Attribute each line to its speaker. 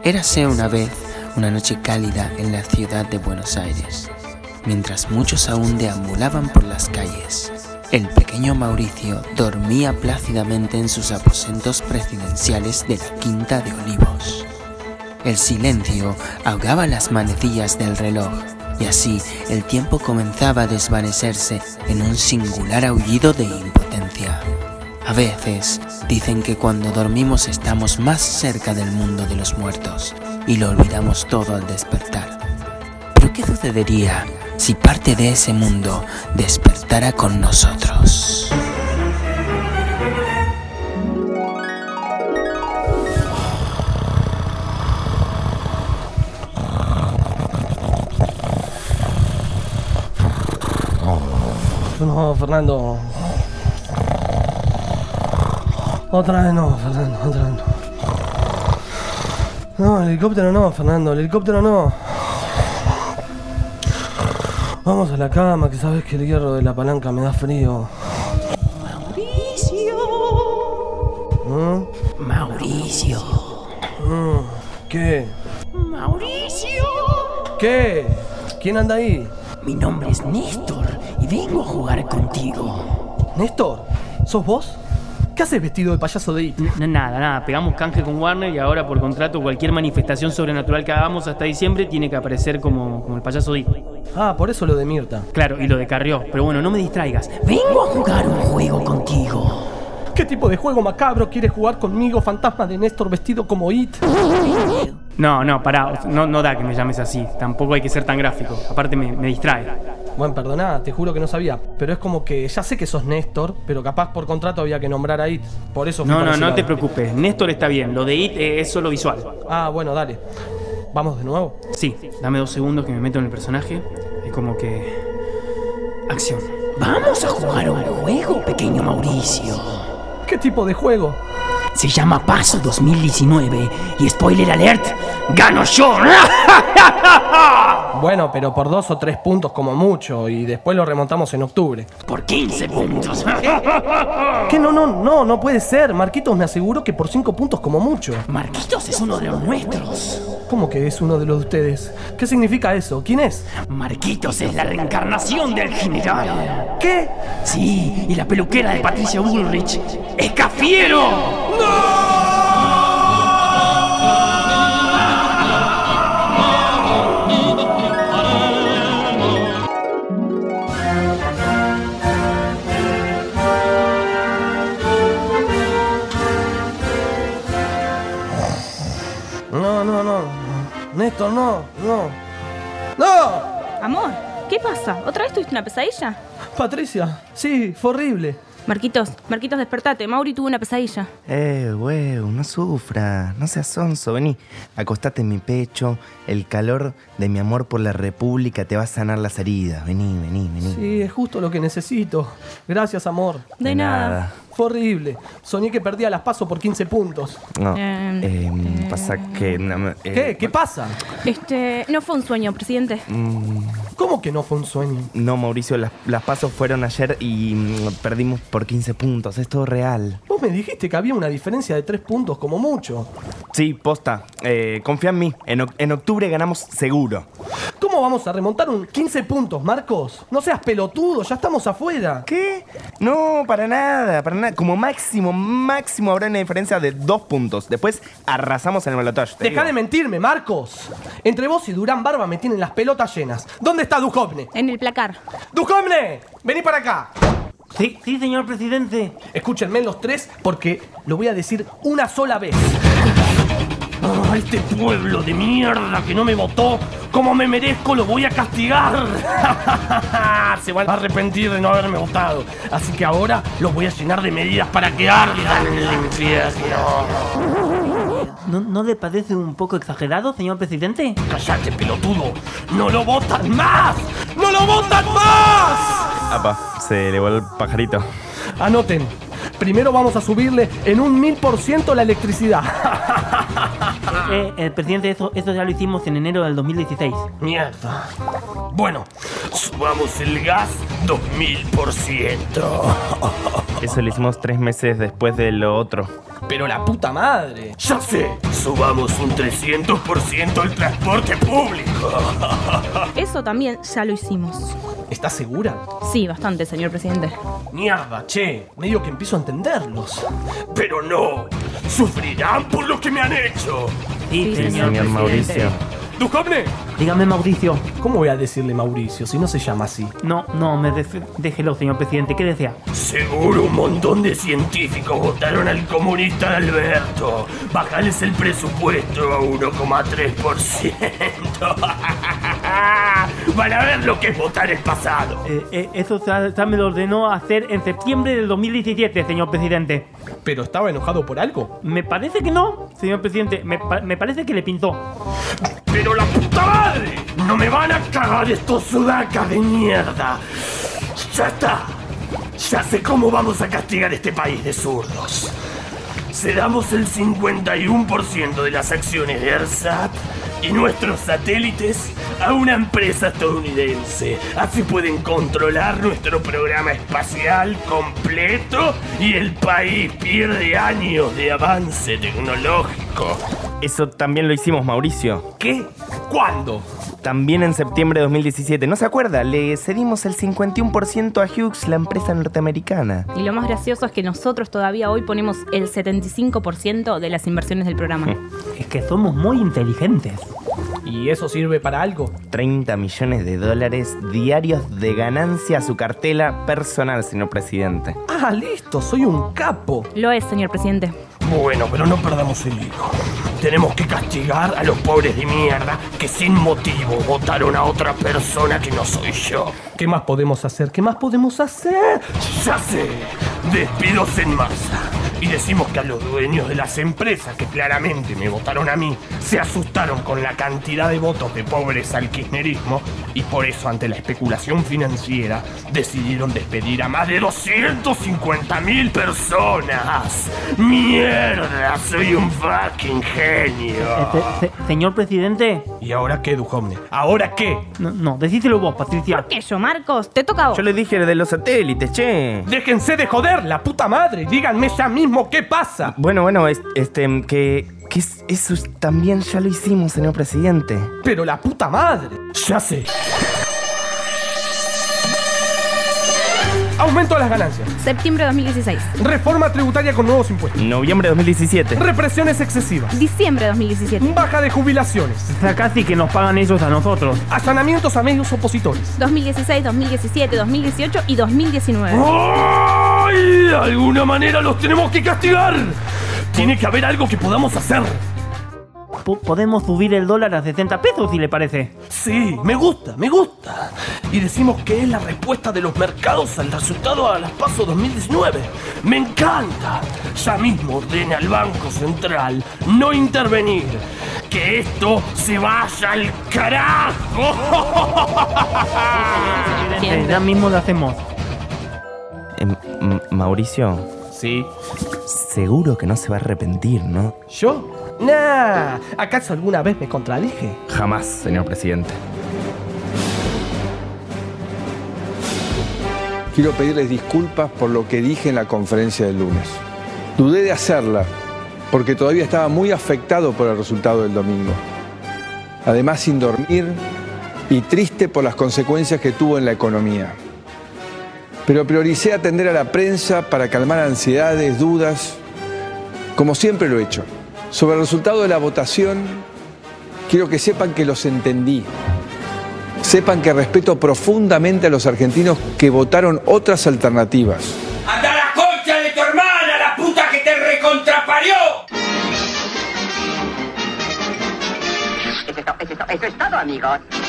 Speaker 1: Érase una vez una noche cálida en la ciudad de Buenos Aires. Mientras muchos aún deambulaban por las calles, el pequeño Mauricio dormía plácidamente en sus aposentos presidenciales de la Quinta de Olivos. El silencio ahogaba las manecillas del reloj y así el tiempo comenzaba a desvanecerse en un singular aullido de impotencia. A veces dicen que cuando dormimos estamos más cerca del mundo de los muertos y lo olvidamos todo al despertar. ¿Pero qué sucedería si parte de ese mundo despertara con nosotros?
Speaker 2: No, Fernando. Otra vez no, Fernando, otra vez no. No, el helicóptero no, Fernando, el helicóptero no. Vamos a la cama, que sabes que el hierro de la palanca me da frío.
Speaker 3: Mauricio. Mauricio.
Speaker 2: ¿Qué?
Speaker 3: Mauricio.
Speaker 2: ¿Qué? ¿Quién anda ahí?
Speaker 3: Mi nombre es Néstor y vengo a jugar contigo.
Speaker 2: ¿Néstor? ¿Sos vos? ¿Qué haces vestido de payaso de IT?
Speaker 4: Nada. Pegamos canje con Warner y ahora por contrato cualquier manifestación sobrenatural que hagamos hasta diciembre tiene que aparecer como el payaso de IT.
Speaker 2: Ah, por eso lo de Mirta.
Speaker 4: Claro, y lo de Carrió. Pero bueno, no me distraigas.
Speaker 3: Vengo a jugar un juego contigo.
Speaker 2: ¿Qué tipo de juego macabro quieres jugar conmigo, fantasma de Néstor vestido como IT?
Speaker 4: No, pará. No da que me llames así. Tampoco hay que ser tan gráfico. Aparte me distrae.
Speaker 2: Bueno, perdoná, te juro que no sabía. Pero es como que ya sé que sos Néstor, pero capaz por contrato había que nombrar a IT. Por eso fui para ese
Speaker 4: No
Speaker 2: lado.
Speaker 4: te preocupes. Néstor está bien. Lo de IT es solo visual.
Speaker 2: Ah, bueno, dale. ¿Vamos de nuevo?
Speaker 4: Sí, dame 2 segundos que me meto en el personaje. Es como que... acción.
Speaker 3: Vamos a jugar un juego, pequeño Mauricio.
Speaker 2: ¿Qué tipo de juego?
Speaker 3: Se llama Paso 2019 y spoiler alert, ¡gano yo!
Speaker 2: Bueno, pero por 2 o 3 puntos como mucho y después lo remontamos en octubre.
Speaker 3: Por 15 puntos.
Speaker 2: ¿Qué? No puede ser. Marquitos me aseguró que por 5 puntos como mucho.
Speaker 3: Marquitos es uno de los nuestros.
Speaker 2: ¿Cómo que es uno de los de ustedes? ¿Qué significa eso? ¿Quién es?
Speaker 3: Marquitos es la reencarnación del general.
Speaker 2: ¿Qué?
Speaker 3: Sí, y la peluquera de Patricia Bullrich es Cafiero.
Speaker 2: No. Néstor, no.
Speaker 5: Amor, ¿qué pasa? ¿Otra vez tuviste una pesadilla?
Speaker 2: Patricia, sí, fue horrible.
Speaker 5: Marquitos, despertate. Mauri tuvo una pesadilla.
Speaker 6: No sufra, no seas sonso, vení, acostate en mi pecho, el calor de mi amor por la República te va a sanar las heridas, vení.
Speaker 2: Sí, es justo lo que necesito. Gracias, amor.
Speaker 5: De nada.
Speaker 2: Fue horrible. Soñé que perdía las PASO por 15 puntos.
Speaker 6: No, pasa que...
Speaker 2: ¿Qué? ¿Qué pasa?
Speaker 5: No fue un sueño, presidente.
Speaker 2: ¿Cómo que no fue un sueño?
Speaker 6: No, Mauricio, las pasos fueron ayer y perdimos por 15 puntos, es todo real.
Speaker 2: Vos me dijiste que había una diferencia de 3 puntos como mucho.
Speaker 6: Sí, posta, confía en mí, en octubre ganamos seguro.
Speaker 2: ¿Cómo vamos a remontar un 15 puntos, Marcos? No seas pelotudo, ya estamos afuera.
Speaker 6: ¿Qué? No, para nada. Como máximo habrá una diferencia de 2 puntos. Después arrasamos en el balotaje.
Speaker 2: Deja de mentirme, Marcos. Entre vos y Durán Barba me tienen las pelotas llenas. ¿Dónde está Duhovne?
Speaker 5: En el placar.
Speaker 2: ¡Duhovne! ¡Vení para acá!
Speaker 4: Sí, señor presidente.
Speaker 2: Escúchenme los 3 porque lo voy a decir una sola vez. Este pueblo de mierda que no me votó como me merezco lo voy a castigar. Se van a arrepentir de no haberme votado. Así que ahora los voy a llenar de medidas para que ardan en el infierno.
Speaker 4: ¿No le parece un poco exagerado, señor presidente?
Speaker 2: ¡Cállate, pelotudo! ¡No lo votan más! ¡No lo votan más!
Speaker 6: Apa, se elevó el pajarito.
Speaker 2: Anoten. Primero vamos a subirle en un 1000% la electricidad.
Speaker 4: Presidente, eso ya lo hicimos en enero del 2016.
Speaker 2: Mierda. Bueno, subamos el gas 2000%.
Speaker 6: Eso lo hicimos 3 meses después de lo otro.
Speaker 2: Pero la puta madre.
Speaker 7: Ya sé, subamos un 300% el transporte público.
Speaker 5: Eso también ya lo hicimos.
Speaker 2: ¿Estás segura?
Speaker 5: Sí, bastante, señor presidente.
Speaker 2: Mierda, che, medio que empiezo a entenderlos.
Speaker 7: Pero no, sufrirán por lo que me han hecho.
Speaker 4: Sí,
Speaker 6: Señor Mauricio.
Speaker 2: ¡Duhovne!
Speaker 4: Dígame, Mauricio.
Speaker 2: ¿Cómo voy a decirle Mauricio si no se llama así?
Speaker 4: No, déjelo, señor presidente. ¿Qué desea?
Speaker 7: Seguro un montón de científicos votaron al comunista de Alberto. Bajales el presupuesto a 1,3%. Van a ver lo que es votar el pasado.
Speaker 4: Eso ya me lo ordenó hacer en septiembre del 2017, señor presidente.
Speaker 2: ¿Pero estaba enojado por algo?
Speaker 4: Me parece que no, señor presidente. Me parece que le pintó.
Speaker 7: ¡Pero la puta madre! ¡No me van a cagar estos sudacas de mierda! ¡Ya está! Ya sé cómo vamos a castigar este país de zurdos. Cedamos el 51% de las acciones de ARSAT y nuestros satélites a una empresa estadounidense. Así pueden controlar nuestro programa espacial completo y el país pierde años de avance tecnológico.
Speaker 6: Eso también lo hicimos, Mauricio.
Speaker 2: ¿Qué? ¿Cuándo?
Speaker 6: También en septiembre de 2017. ¿No se acuerda? Le cedimos el 51% a Hughes, la empresa norteamericana.
Speaker 5: Y lo más gracioso es que nosotros todavía hoy ponemos el 75% de las inversiones del programa.
Speaker 4: Es que somos muy inteligentes.
Speaker 2: ¿Y eso sirve para algo?
Speaker 6: 30 millones de dólares diarios de ganancia a su cartela personal, señor presidente.
Speaker 2: Ah, listo, soy un capo.
Speaker 5: Lo es, señor presidente.
Speaker 7: Bueno, pero no perdamos el hilo. Tenemos que castigar a los pobres de mierda que sin motivo votaron a otra persona que no soy yo.
Speaker 2: ¿Qué más podemos hacer? ¿Qué más podemos hacer?
Speaker 7: Ya sé, despidos en masa. Y decimos que a los dueños de las empresas que claramente me votaron a mí se asustaron con la cantidad de votos de pobres al kirchnerismo y por eso ante la especulación financiera decidieron despedir a más de 250.000 personas. ¡Mierda! Soy un fucking genio.
Speaker 4: Señor presidente.
Speaker 2: ¿Y ahora qué, Duhovne? ¿Ahora qué?
Speaker 4: No, decíselo vos, Patricia.
Speaker 5: ¿Qué yo, Marcos? Te toca a vos.
Speaker 6: Yo le dije de los satélites, che.
Speaker 2: ¡Déjense de joder, la puta madre! ¡Díganme ya mismo qué pasa!
Speaker 6: Bueno, que eso también ya lo hicimos, señor presidente.
Speaker 2: ¡Pero la puta madre!
Speaker 7: Ya sé.
Speaker 2: Aumento de las ganancias.
Speaker 5: Septiembre de 2016.
Speaker 2: Reforma tributaria con nuevos impuestos.
Speaker 6: Noviembre de 2017.
Speaker 2: Represiones excesivas.
Speaker 5: Diciembre de 2017.
Speaker 2: Baja de jubilaciones.
Speaker 4: O sea, casi que nos pagan ellos a nosotros.
Speaker 2: Allanamientos a medios opositores.
Speaker 5: 2016, 2017, 2018 y 2019.
Speaker 7: ¡Ay! De alguna manera los tenemos que castigar. Tiene que haber algo que podamos hacer.
Speaker 4: Podemos subir el dólar a 60 pesos, si le parece.
Speaker 2: Sí, me gusta. Y decimos que es la respuesta de los mercados al resultado a las PASO 2019. ¡Me encanta! Ya mismo ordena al Banco Central no intervenir. ¡Que esto se vaya al carajo!
Speaker 4: Ya mismo lo hacemos.
Speaker 6: Mauricio,
Speaker 2: Sí.
Speaker 6: seguro que no se va a arrepentir, ¿no?
Speaker 2: ¿Yo? Nah. ¿Acaso alguna vez me contradije?
Speaker 6: Jamás, señor presidente.
Speaker 8: Quiero pedirles disculpas por lo que dije en la conferencia del lunes. Dudé de hacerla porque todavía estaba muy afectado por el resultado del domingo. Además, sin dormir y triste por las consecuencias que tuvo en la economía. Pero prioricé atender a la prensa para calmar ansiedades, dudas, como siempre lo he hecho. Sobre el resultado de la votación, quiero que sepan que los entendí. Sepan que respeto profundamente a los argentinos que votaron otras alternativas.
Speaker 9: ¡Anda a la concha de tu hermana, la puta que te recontraparió!
Speaker 10: Eso es todo, amigos.